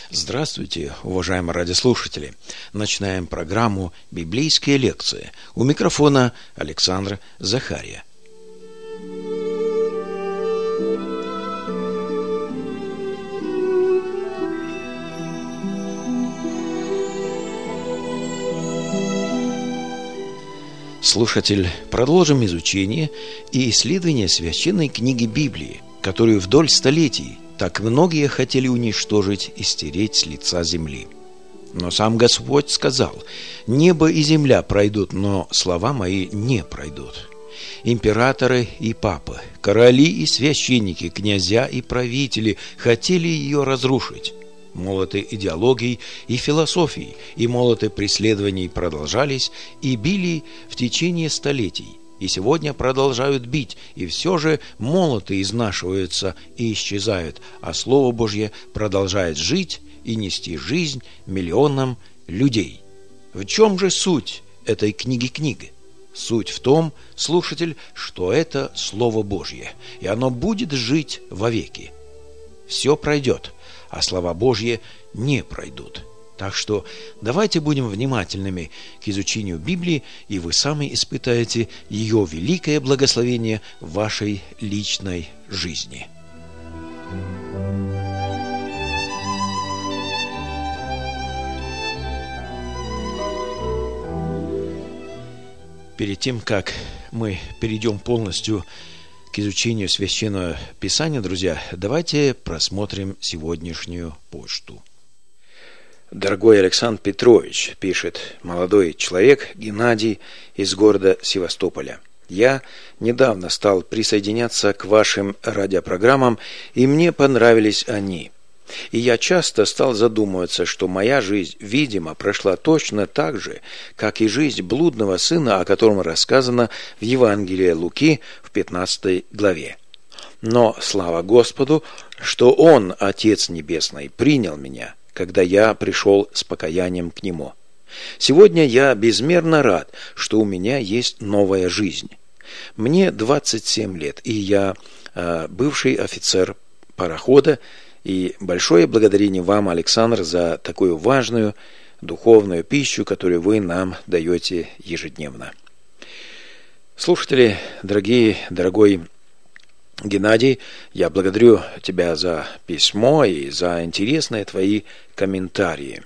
Здравствуйте, уважаемые радиослушатели! Начинаем программу «Библейские лекции». У микрофона Александр Захария. Слушатель, продолжим изучение и исследование священной книги Библии, которую вдоль столетий так многие хотели уничтожить и стереть с лица земли. Но сам Господь сказал: «Небо и земля пройдут, но слова мои не пройдут». Императоры и папы, короли и священники, князья и правители хотели ее разрушить. Молоты идеологий и философий и молоты преследований продолжались и били в течение столетий, и сегодня продолжают бить, и все же молоты изнашиваются и исчезают, а Слово Божье продолжает жить и нести жизнь миллионам людей. В чем же суть этой книги? Суть в том, слушатель, что это Слово Божье, и оно будет жить вовеки. Все пройдет, а слова Божьи не пройдут. Так что давайте будем внимательными к изучению Библии, и вы сами испытаете ее великое благословение в вашей личной жизни. Перед тем, как мы перейдем полностью к изучению Священного Писания, друзья, давайте просмотрим сегодняшнюю почту. Дорогой Александр Петрович, пишет молодой человек Геннадий из города Севастополя. Я недавно стал присоединяться к вашим радиопрограммам, и мне понравились они. И я часто стал задумываться, что моя жизнь, видимо, прошла точно так же, как и жизнь блудного сына, о котором рассказано в Евангелии Луки в 15 главе. Но слава Господу, что Он, Отец Небесный, принял меня, когда я пришел с покаянием к Нему. Сегодня я безмерно рад, что у меня есть новая жизнь. Мне 27 лет, и я бывший офицер парохода, и большое благодарение вам, Александр, за такую важную духовную пищу, которую вы нам даете ежедневно. Слушатели, дорогой Геннадий, я благодарю тебя за письмо и за интересные твои комментарии.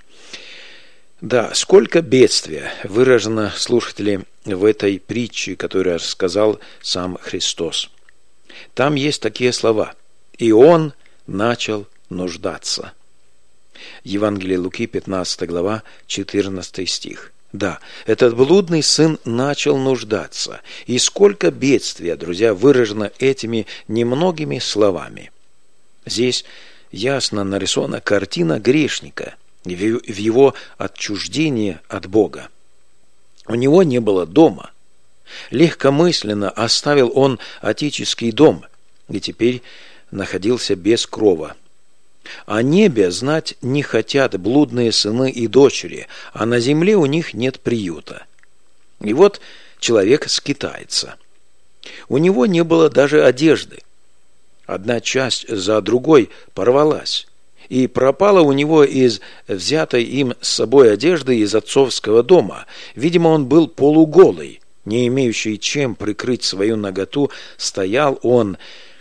Да, сколько бедствия выражено, слушатели, в этой притче, которую рассказал сам Христос. Там есть такие слова: «И Он начал нуждаться». Евангелие Луки, 15 глава, 14 стих. Да, этот блудный сын начал нуждаться. И сколько бедствия, друзья, выражено этими немногими словами. Здесь ясно нарисована картина грешника в его отчуждении от Бога. У него не было дома. Легкомысленно оставил он отеческий дом, и теперь находился без крова. О небе знать не хотят блудные сыны и дочери, а на земле у них нет приюта. И вот человек скитается. У него не было даже одежды. Одна часть за другой порвалась, и пропала у него из взятой им с собой одежды из отцовского дома. Видимо, он был полуголый, не имеющий чем прикрыть свою наготу. Стоял он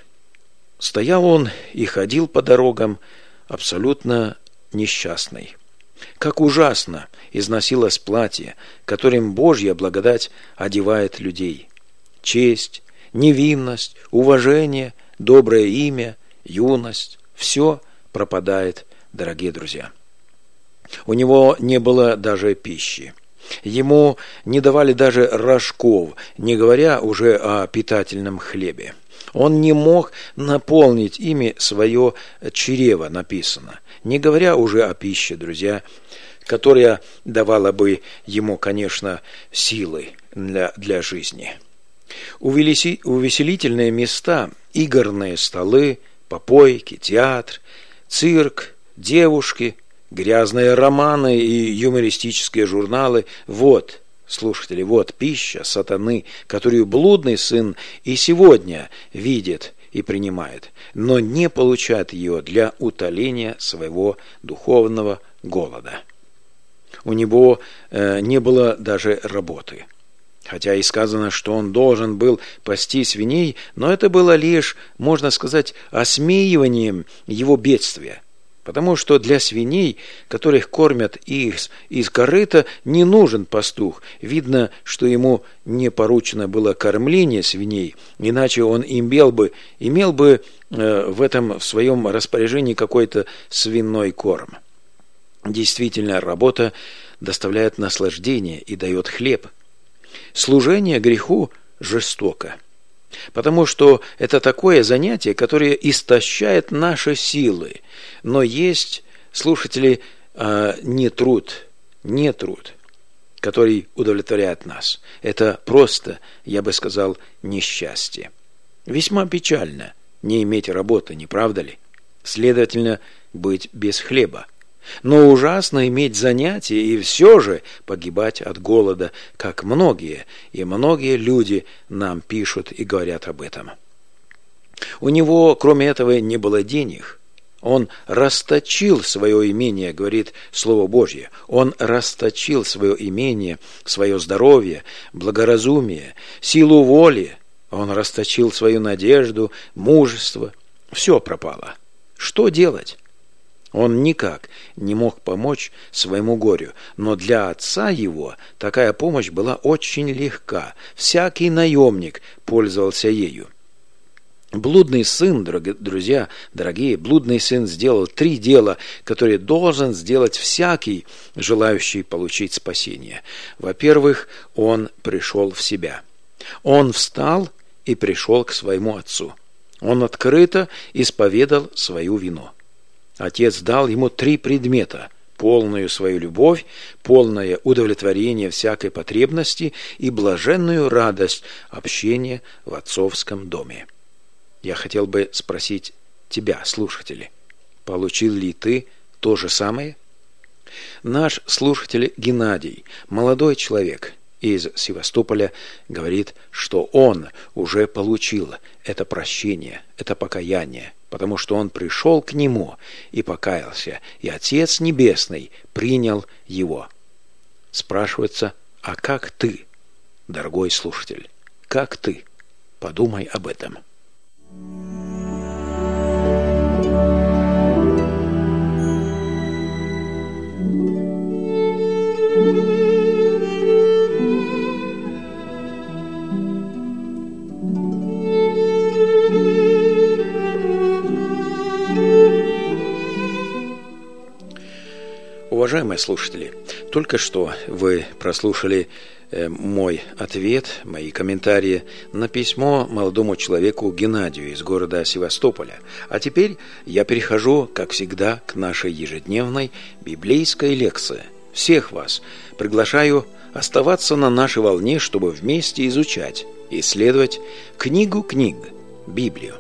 и ходил по дорогам абсолютно несчастный. Как ужасно износилось платье, которым Божья благодать одевает людей. Честь, невинность, уважение, доброе имя, юность – все пропадает, дорогие друзья. У него не было даже пищи. Ему не давали даже рожков, не говоря уже о питательном хлебе. Он не мог наполнить ими свое чрево, написано, не говоря уже о пище, друзья, которая давала бы ему, конечно, силы для жизни. Увеселительные места, игорные столы, попойки, театр, цирк, девушки, грязные романы и юмористические журналы – вот, слушатели, вот пища сатаны, которую блудный сын и сегодня видит и принимает, но не получает ее для утоления своего духовного голода. У него не было даже работы. Хотя и сказано, что он должен был пасти свиней, но это было лишь, можно сказать, осмеиванием его бедствия. Потому что для свиней, которых кормят из корыта, не нужен пастух. Видно, что ему не поручено было кормление свиней, иначе он имел бы в своем распоряжении какой-то свиной корм. Действительно, работа доставляет наслаждение и дает хлеб. Служение греху жестоко, потому что это такое занятие, которое истощает наши силы. Но есть, слушатели, не труд, который удовлетворяет нас. Это просто, я бы сказал, несчастье. Весьма печально не иметь работы, не правда ли? Следовательно, быть без хлеба. Но ужасно иметь занятие и все же погибать от голода, как многие люди нам пишут и говорят об этом. У него, кроме этого, не было денег. Он расточил свое имение, говорит Слово Божье. Он расточил свое имение, свое здоровье, благоразумие, силу воли. Он расточил свою надежду, мужество. Все пропало. Что делать? Он никак не мог помочь своему горю, но для отца его такая помощь была очень легка. Всякий наемник пользовался ею. Блудный сын, друзья, дорогие, блудный сын сделал 3 дела, которые должен сделать всякий, желающий получить спасение. Во-первых, он пришел в себя. Он встал и пришел к своему отцу. Он открыто исповедал свою вину. Отец дал ему 3 предмета: полную свою любовь, полное удовлетворение всякой потребности и блаженную радость общения в отцовском доме. Я хотел бы спросить тебя, слушатели, получил ли ты то же самое? Наш слушатель Геннадий, молодой человек из Севастополя, говорит, что он уже получил это прощение, это покаяние, потому что он пришел к нему и покаялся, и Отец Небесный принял его. Спрашивается, а как ты, дорогой слушатель, как ты? Подумай об этом. Уважаемые слушатели, только что вы прослушали мой ответ, мои комментарии на письмо молодому человеку Геннадию из города Севастополя. А теперь я перехожу, как всегда, к нашей ежедневной библейской лекции. Всех вас приглашаю оставаться на нашей волне, чтобы вместе изучать и исследовать книгу книг, Библию.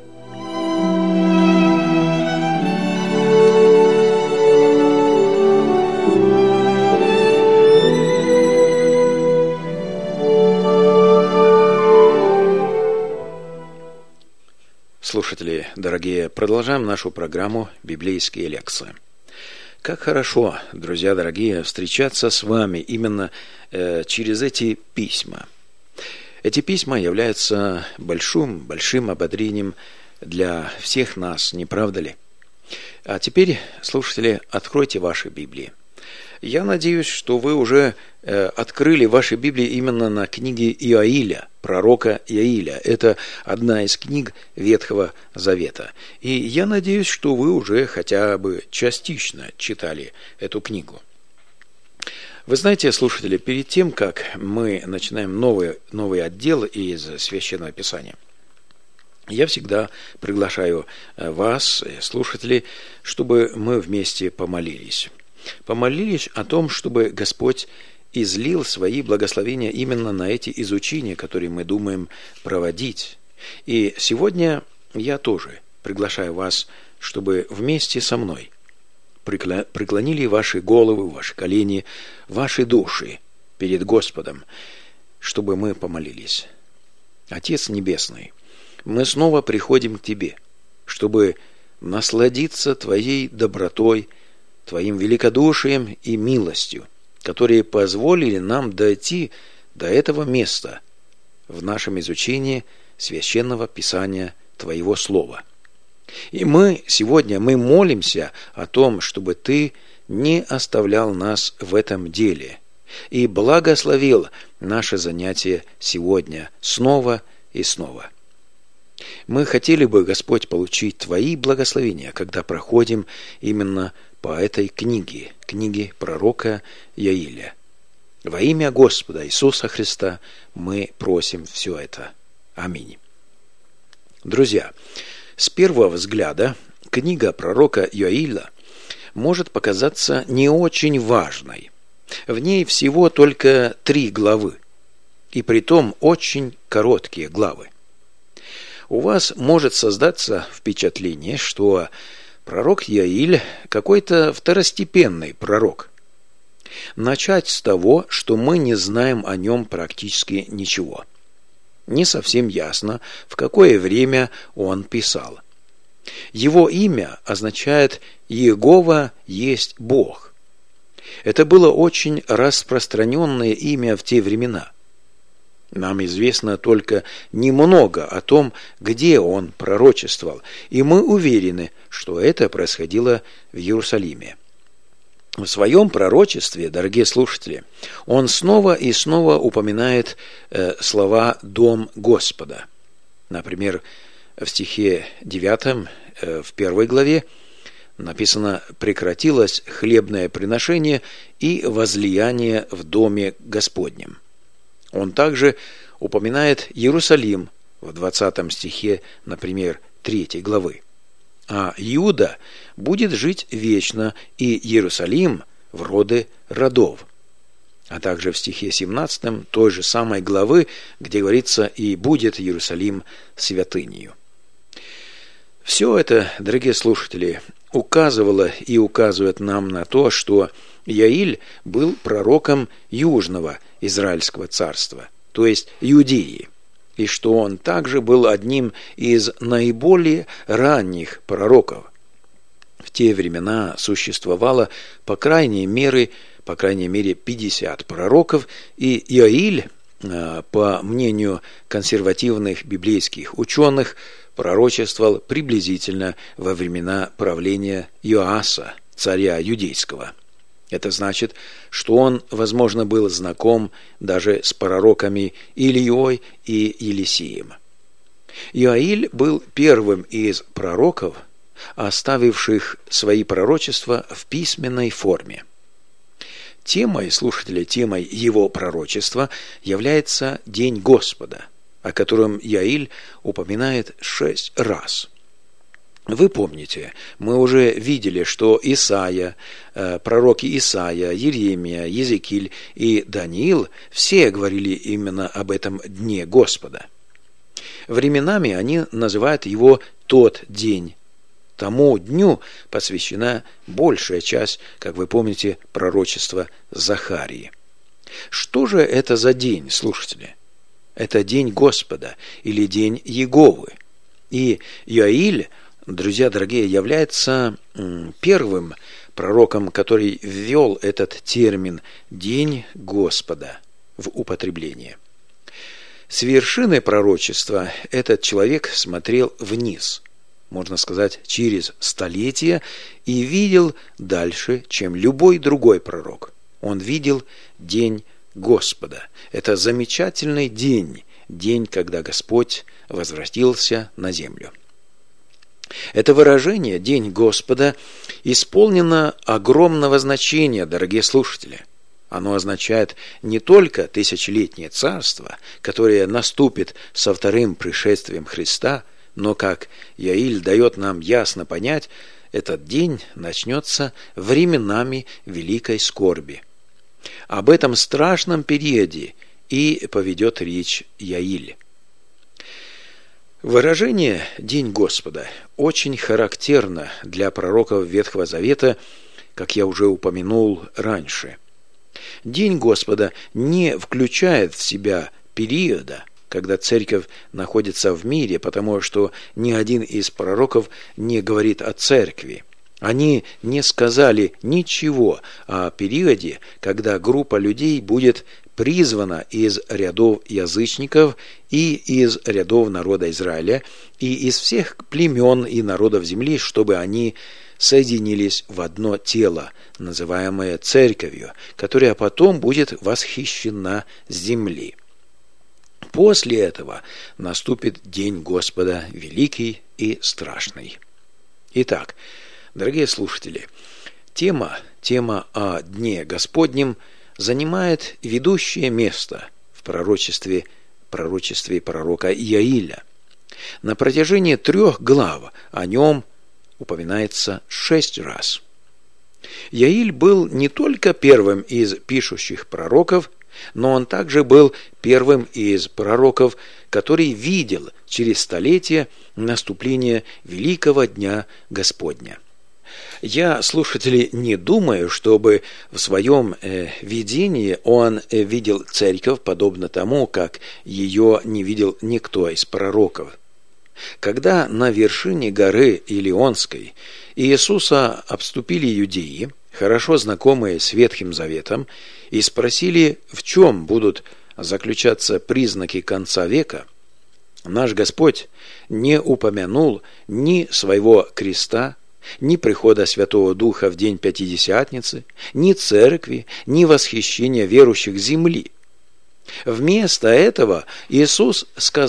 Слушатели, дорогие, продолжаем нашу программу «Библейские лекции». Как хорошо, друзья дорогие, встречаться с вами именно через эти письма. Эти письма являются большим ободрением для всех нас, не правда ли? А теперь, слушатели, откройте ваши Библии. Я надеюсь, что вы уже открыли ваши Библии именно на книге Иоиля, пророка Иоиля. Это одна из книг Ветхого Завета. И я надеюсь, что вы уже хотя бы частично читали эту книгу. Вы знаете, слушатели, перед тем, как мы начинаем новый отдел из Священного Писания, я всегда приглашаю вас, слушатели, чтобы мы вместе помолились. Помолились о том, чтобы Господь излил свои благословения именно на эти изучения, которые мы думаем проводить. И сегодня я тоже приглашаю вас, чтобы вместе со мной преклонили ваши головы, ваши колени, ваши души перед Господом, чтобы мы помолились. Отец Небесный, мы снова приходим к Тебе, чтобы насладиться Твоей добротой, Твоим великодушием и милостью, которые позволили нам дойти до этого места в нашем изучении Священного Писания Твоего Слова. И сегодня мы молимся о том, чтобы Ты не оставлял нас в этом деле и благословил наше занятие сегодня снова и снова. Мы хотели бы, Господь, получить Твои благословения, когда проходим именно по этой книге пророка Иаиля. Во имя Господа Иисуса Христа мы просим все это. Аминь. Друзья, с первого взгляда книга пророка Иаиля может показаться не очень важной. В ней всего только 3 главы, и притом очень короткие главы. У вас может создаться впечатление, что пророк Иаиль какой-то второстепенный пророк. Начать с того, что мы не знаем о нем практически ничего. Не совсем ясно, в какое время он писал. Его имя означает «Иегова есть Бог». Это было очень распространенное имя в те времена. Нам известно только немного о том, где он пророчествовал, и мы уверены, что это происходило в Иерусалиме. В своем пророчестве, дорогие слушатели, он снова и снова упоминает слова «Дом Господа». Например, в стихе 9, в 1 главе, написано «Прекратилось хлебное приношение и возлияние в доме Господнем». Он также упоминает Иерусалим в 20 стихе, например, 3 главы. А Иуда будет жить вечно, и Иерусалим в роды родов. А также в стихе 17 той же самой главы, где говорится «И будет Иерусалим святынею». Все это, дорогие слушатели, указывало и указывает нам на то, что Иаиль был пророком Южного Израильского царства, то есть Иудеи, и что он также был одним из наиболее ранних пророков. В те времена существовало по крайней мере 50 пророков, и Иаиль, по мнению консервативных библейских ученых, пророчествовал приблизительно во времена правления Иоаса, царя Юдейского. Это значит, что он, возможно, был знаком даже с пророками Илией и Елисеем. Иаиль был первым из пророков, оставивших свои пророчества в письменной форме. Темой его пророчества является День Господа, о котором Иаиль упоминает 6 раз. Вы помните, мы уже видели, что пророки Исаия, Иеремия, Иезекииль и Даниил все говорили именно об этом Дне Господа. Временами они называют его «тот день». Тому дню посвящена большая часть, как вы помните, пророчества Захарии. Что же это за день, слушатели? Это День Господа или День Иеговы. И Иаиль, друзья дорогие, является первым пророком, который ввел этот термин «День Господа» в употребление. С вершины пророчества этот человек смотрел вниз, можно сказать, через столетия, и видел дальше, чем любой другой пророк. Он видел День Господа. Это замечательный день, когда Господь возвратился на землю. Это выражение «День Господа» исполнено огромного значения, дорогие слушатели. Оно означает не только тысячелетнее царство, которое наступит со вторым пришествием Христа, но, как Иаиль дает нам ясно понять, этот день начнется временами великой скорби. Об этом страшном периоде и поведет речь Иаиль. Выражение «День Господа» очень характерно для пророков Ветхого Завета, как я уже упомянул раньше. День Господа не включает в себя периода, когда церковь находится в мире, потому что ни один из пророков не говорит о церкви. Они не сказали ничего о периоде, когда группа людей будет призвана из рядов язычников и из рядов народа Израиля и из всех племен и народов земли, чтобы они соединились в одно тело, называемое церковью, которая потом будет восхищена с земли. После этого наступит день Господа великий и страшный. Итак, дорогие слушатели, тема о Дне Господнем занимает ведущее место в пророчестве пророка Иаиля. На протяжении 3 глав о нем упоминается 6 раз. Иаиль был не только первым из пишущих пророков, но он также был первым из пророков, который видел через столетия наступление великого Дня Господня. Я, слушатели, не думаю, чтобы в своем видении он видел церковь подобно тому, как ее не видел никто из пророков. Когда на вершине горы Илионской Иисуса обступили иудеи, хорошо знакомые с Ветхим Заветом, и спросили, в чем будут заключаться признаки конца века, наш Господь не упомянул ни своего креста, ни прихода Святого Духа в день Пятидесятницы, ни церкви, ни восхищения верующих земли. Вместо этого Иисус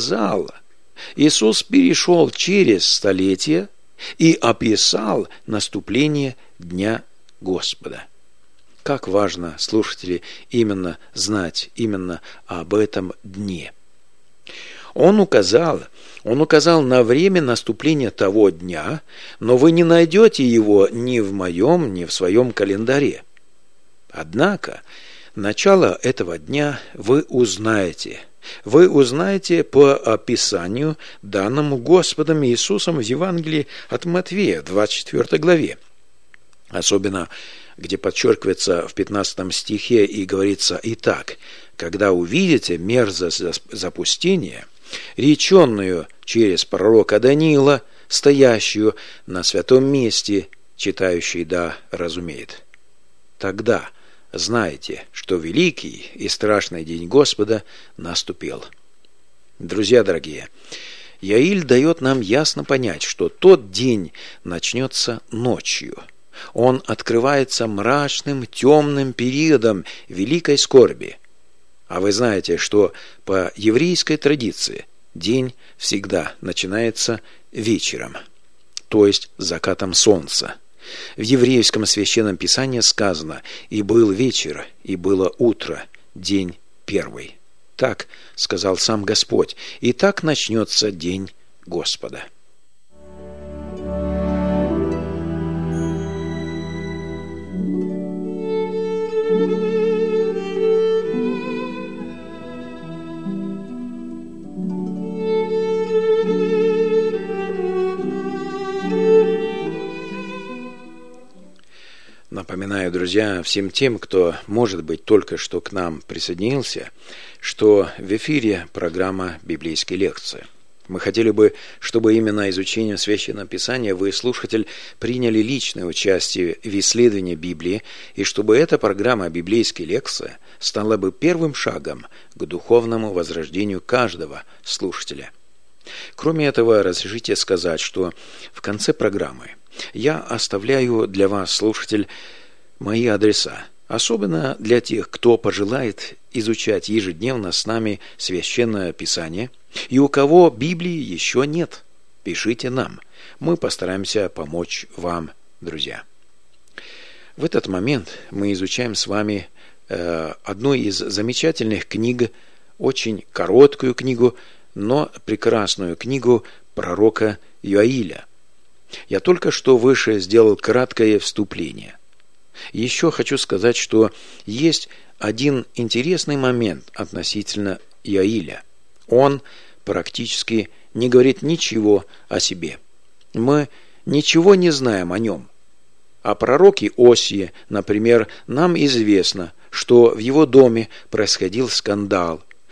перешел через столетия и описал наступление Дня Господа. Как важно, слушатели, именно знать именно об этом дне. Он указал на время наступления того дня, но вы не найдете его ни в моем, ни в своем календаре. Однако, начало этого дня вы узнаете по описанию, данному Господом Иисусом в Евангелии от Матфея, 24 главе. Особенно, где подчеркивается в 15 стихе и говорится: «Итак, когда увидите мерзость запустения, реченную через пророка Даниила, стоящую на святом месте, читающий да разумеет, тогда знайте, что великий и страшный день Господа наступил». Друзья дорогие, Иаиль дает нам ясно понять, что тот день начнется ночью. Он открывается мрачным, темным периодом великой скорби. А вы знаете, что по еврейской традиции день всегда начинается вечером, то есть закатом солнца. В еврейском священном писании сказано: «И был вечер, и было утро, день первый». Так сказал сам Господь, и так начнется день Господа. Напоминаю, друзья, всем тем, кто, может быть, только что к нам присоединился, что в эфире программа «Библейские лекции». Мы хотели бы, чтобы именно изучением Священного Писания вы, слушатель, приняли личное участие в исследовании Библии, и чтобы эта программа «Библейские лекции» стала бы первым шагом к духовному возрождению каждого слушателя. Кроме этого, разрешите сказать, что в конце программы я оставляю для вас, слушатель, мои адреса, особенно для тех, кто пожелает изучать ежедневно с нами Священное Писание, и у кого Библии еще нет. Пишите нам, мы постараемся помочь вам, друзья. В этот момент мы изучаем с вами одну из замечательных книг, очень короткую книгу, но прекрасную книгу пророка Иаиля. Я только что выше сделал краткое вступление. Еще хочу сказать, что есть один интересный момент относительно Иаиля. Он практически не говорит ничего о себе. Мы ничего не знаем о нем. О пророке Осии, например, нам известно, что в его доме происходил скандал,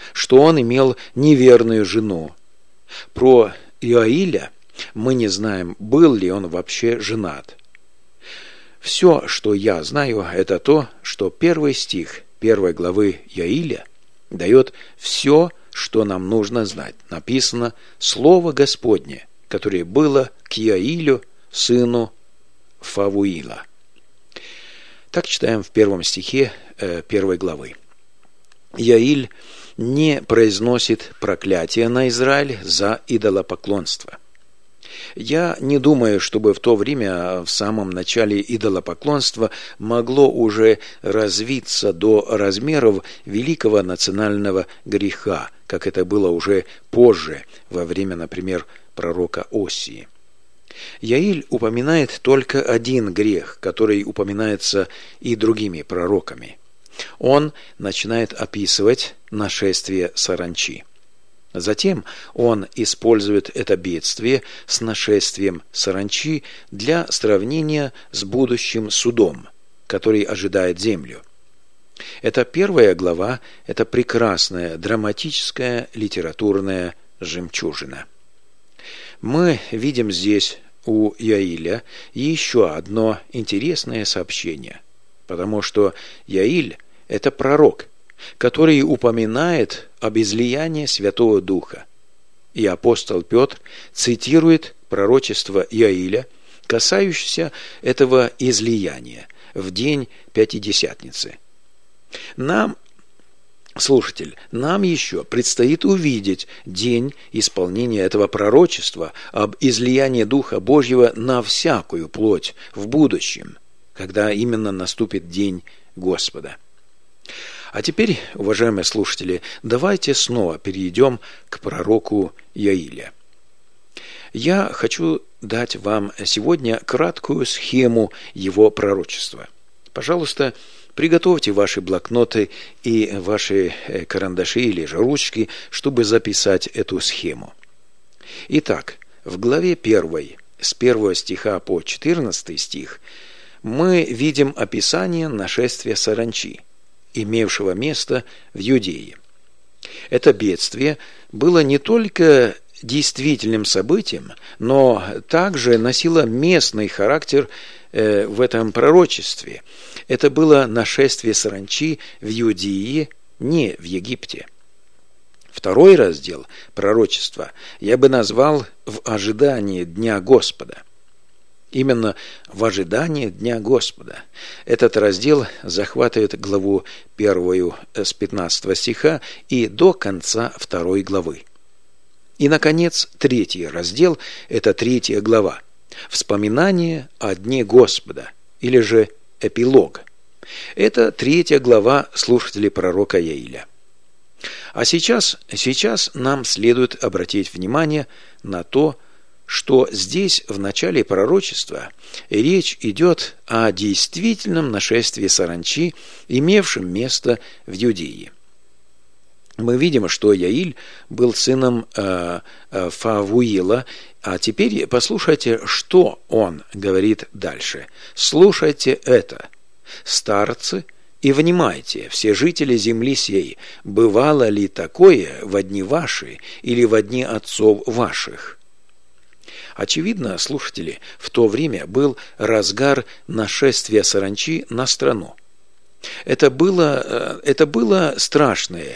что он имел неверную жену. Про Иоиля мы не знаем, был ли он вообще женат. Все, что я знаю, это то, что 1 стих 1 главы Иоиля дает все, что нам нужно знать. Написано «Слово Господне, которое было к Иоилю, сыну Фавуила». Так читаем в 1 стихе 1 главы. Иоиль не произносит проклятие на Израиль за идолопоклонство. Я не думаю, чтобы в то время, в самом начале идолопоклонства, могло уже развиться до размеров великого национального греха, как это было уже позже, во время, например, пророка Осии. Иоиль упоминает только один грех, который упоминается и другими пророками. Он начинает описывать нашествие саранчи. Затем он использует это бедствие с нашествием саранчи для сравнения с будущим судом, который ожидает землю. Это 1 глава, это прекрасная драматическая литературная жемчужина. Мы видим здесь у Иоиля еще одно интересное сообщение, потому что Иоиль – это пророк, который упоминает об излиянии Святого Духа. И апостол Петр цитирует пророчество Иоиля, касающееся этого излияния в день Пятидесятницы. Нам еще предстоит увидеть день исполнения этого пророчества об излиянии Духа Божьего на всякую плоть в будущем, когда именно наступит день Господа. А теперь, уважаемые слушатели, давайте снова перейдем к пророку Иоиля. Я хочу дать вам сегодня краткую схему его пророчества. Пожалуйста, приготовьте ваши блокноты и ваши карандаши или же ручки, чтобы записать эту схему. Итак, в главе 1, с 1 стиха по 14 стих, мы видим описание нашествия саранчи, имевшего место в Иудее. Это бедствие было не только действительным событием, но также носило местный характер в этом пророчестве. Это было нашествие саранчи в Иудее, не в Египте. 2 раздел пророчества я бы назвал «В ожидании Дня Господа». Именно в ожидании Дня Господа. Этот раздел захватывает главу 1 с 15 стиха и до конца 2 главы. И, наконец, 3 раздел – это 3 глава. Вспоминание о Дне Господа, или же эпилог. Это 3 глава слушателей пророка Иоиля. А сейчас нам следует обратить внимание на то, что здесь в начале пророчества речь идет о действительном нашествии саранчи, имевшем место в Иудее. Мы видим, что Иоиль был сыном Фавуила, а теперь послушайте, что он говорит дальше. «Слушайте это, старцы, и внимайте, все жители земли сей, бывало ли такое во дни ваши или во дни отцов ваших?» Очевидно, слушатели, в то время был разгар нашествия саранчи на страну. Это было страшное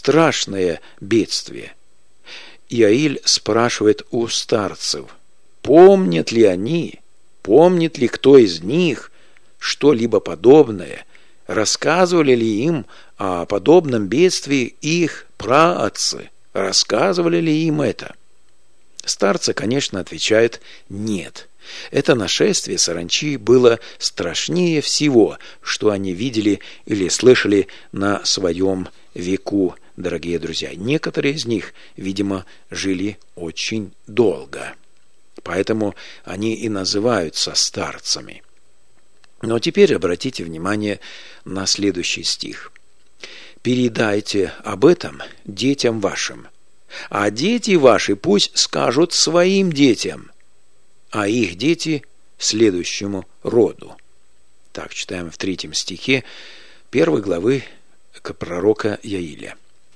бедствие. Иоиль спрашивает у старцев, помнит ли кто из них что-либо подобное, рассказывали ли им о подобном бедствии их праотцы, рассказывали ли им это? Старцы, конечно, отвечают «нет». Это нашествие саранчи было страшнее всего, что они видели или слышали на своем веку, дорогие друзья. Некоторые из них, видимо, жили очень долго. Поэтому они и называются старцами. Но теперь обратите внимание на следующий стих. «Передайте об этом детям вашим, а дети ваши пусть скажут своим детям, а их дети следующему роду». Так читаем в 3 стихе 1 главы пророка Иоиля.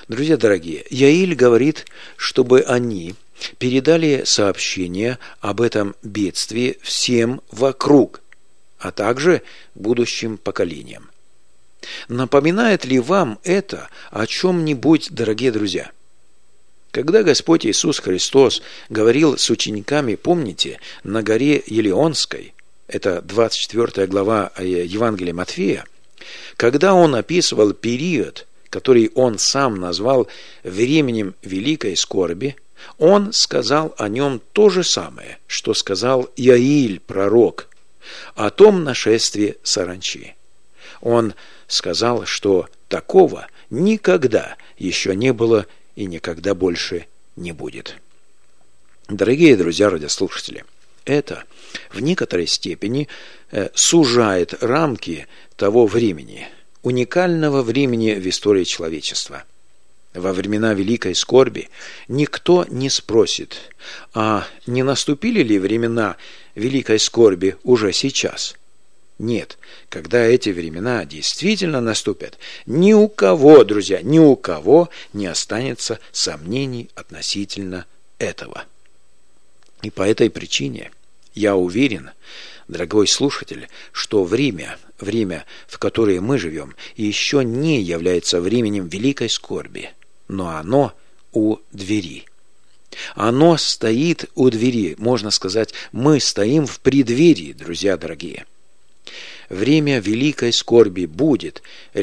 Друзья дорогие, Яиль говорит, чтобы они передали сообщение об этом бедствии всем вокруг, а также будущим поколениям. Напоминает ли вам это о чем-нибудь, дорогие друзья? Когда Господь Иисус Христос говорил с учениками, помните, на горе Елеонской, это 24 глава Евангелия Матфея, когда Он описывал период, который Он сам назвал временем великой скорби, Он сказал о нем то же самое, что сказал Яиль, пророк, о том нашествии саранчи. Он сказал, что такого никогда еще не было и никогда больше не будет. Дорогие друзья радиослушатели, это в некоторой степени сужает рамки того времени, уникального времени в истории человечества. Во времена великой скорби никто не спросит, а не наступили ли времена великой скорби уже сейчас? Нет, когда эти времена действительно наступят, ни у кого, друзья, ни у кого не останется сомнений относительно этого. И по этой причине я уверен, дорогой слушатель, что время, в которое мы живем, еще не является временем великой скорби, но оно у двери. Оно стоит у двери, можно сказать, мы стоим в преддверии, друзья дорогие. Время великой скорби будет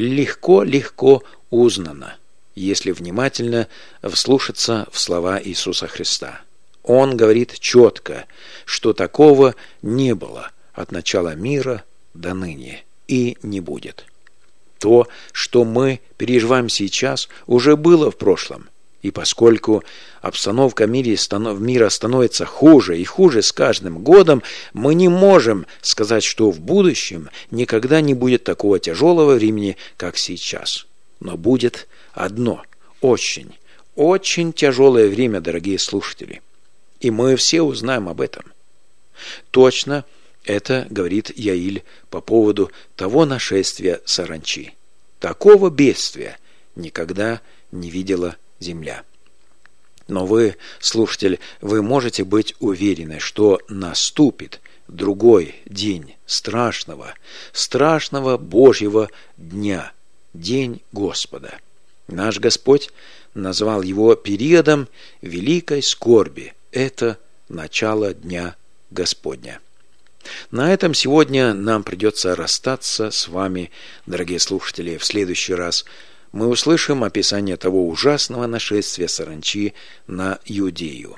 легко узнано, если внимательно вслушаться в слова Иисуса Христа. Он говорит четко, что такого не было от начала мира до ныне и не будет. То, что мы переживаем сейчас, уже было в прошлом. И поскольку обстановка мира становится хуже и хуже с каждым годом, мы не можем сказать, что в будущем никогда не будет такого тяжелого времени, как сейчас. Но будет одно очень тяжелое время, дорогие слушатели. И мы все узнаем об этом. Точно это говорит Яиль по поводу того нашествия саранчи. Такого бедствия никогда не видела земля. Но вы, слушатель, вы можете быть уверены, что наступит другой день страшного Божьего дня, день Господа. Наш Господь назвал его периодом великой скорби. Это начало дня Господня. На этом сегодня нам придется расстаться с вами, дорогие слушатели. В следующий раз мы услышим описание того ужасного нашествия саранчи на Иудею.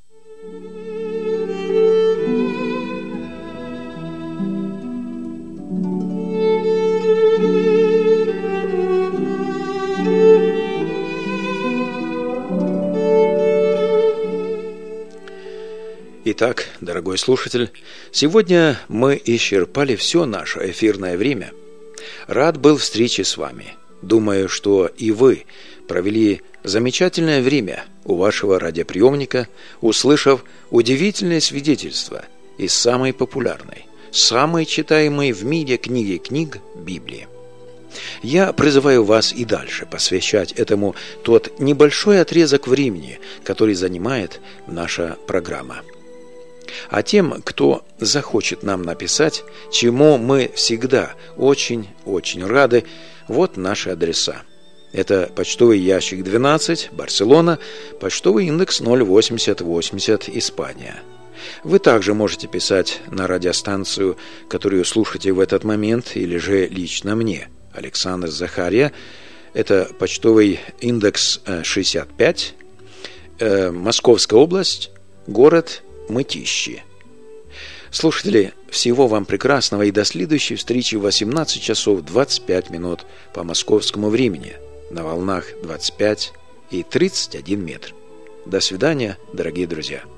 Итак, дорогой слушатель, сегодня мы исчерпали все наше эфирное время. Рад был встрече с вами. Думаю, что и вы провели замечательное время у вашего радиоприемника, услышав удивительное свидетельство из самой популярной, самой читаемой в мире книг Библии. Я призываю вас и дальше посвящать этому тот небольшой отрезок времени, который занимает наша программа. А тем, кто захочет нам написать, чему мы всегда очень рады, вот наши адреса. Это почтовый ящик 12, Барселона, почтовый индекс 08080, Испания. Вы также можете писать на радиостанцию, которую слушаете в этот момент, или же лично мне, Александр Захария. Это почтовый индекс 65, Московская область, город Мытищи. Слушатели, всего вам прекрасного и до следующей встречи в 18 часов 25 минут по московскому времени на волнах 25 и 31 метр. До свидания, дорогие друзья.